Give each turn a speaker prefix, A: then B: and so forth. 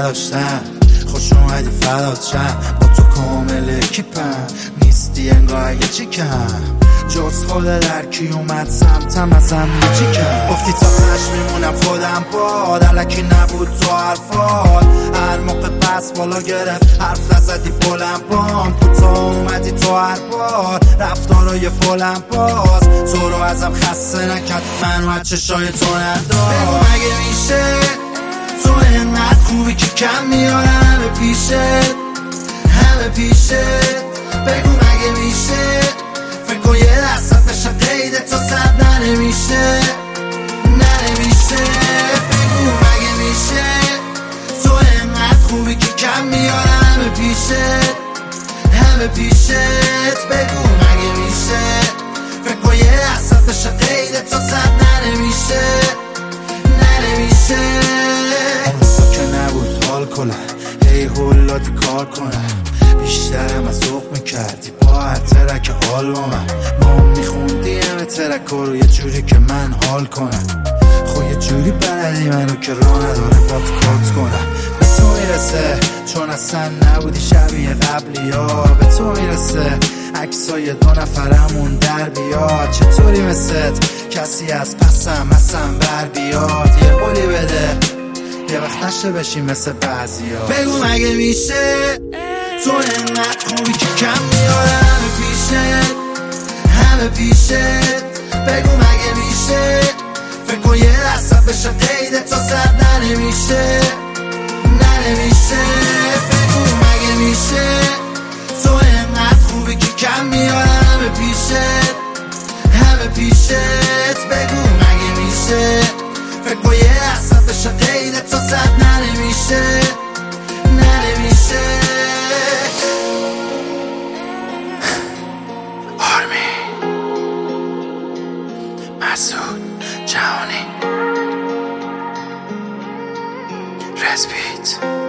A: نداشتم. خوش اومدی فدات شم، با تو کامل کیپم، نیستی انگار اگه چی کم جز خود در کی اومد سمتم ازم چی کم. گفتی تا پش میمونم خودم باد، علکی نبود تو حرفات، هر موقع پس بالا گرفت حرف نزدی بلند بام، کوتاه اومدی تو هر بار رفتارای فولم باز، تو رو ازم خسته نکرد منو از چشای تو ندار. بگو مگه میشه تو اینقدر خوبی که کم میارم همه پیشت همه پیشت. بگو مگه میشه فکر کن یه درصد بشه قید تو صد ننمیشه ننمیشه. بگو مگه میشه تو اینقدر خوبی که کم میارم همه پیشت همه پیشت. بگو مگه میشه فکر کن یه درصد بشه قید تو صد ننمیشه ننمیشه. حال کنم هی هولادی کار کنم، بیشترم از ذوق میکردی با هر ترک حال با من، ما میخوندی همه ترک رو یه جوری که من حال کنم. خب یه جوری بلدی منو که راه نداره با تو کات کنم. به تو میرسه چون اصلا نبودی شبیه قبلی ها، به تو میرسه عکسای دو نفرمون در بیاد، چطوری مثل کسی از پسم بر بیاد. یه قولی بده یه وقت نشه بشی مثل بعضی ها. بگو مگه میشه تو اینقدر خوبی که کم میارم همه پیشت همه پیشت. بگو مگه میشه فکر کن یه درصد بشه قید تو صد ننمیشه ننمیشه. بگو مگه میشه تو اینقدر خوبی که کم میارم همه پیشت همه پیشت. بگو مگه میشه فکر کن یه درصد بشه قید تو صد ننمیشه ننمیشه. آرمی مسعود جهانی رسپیت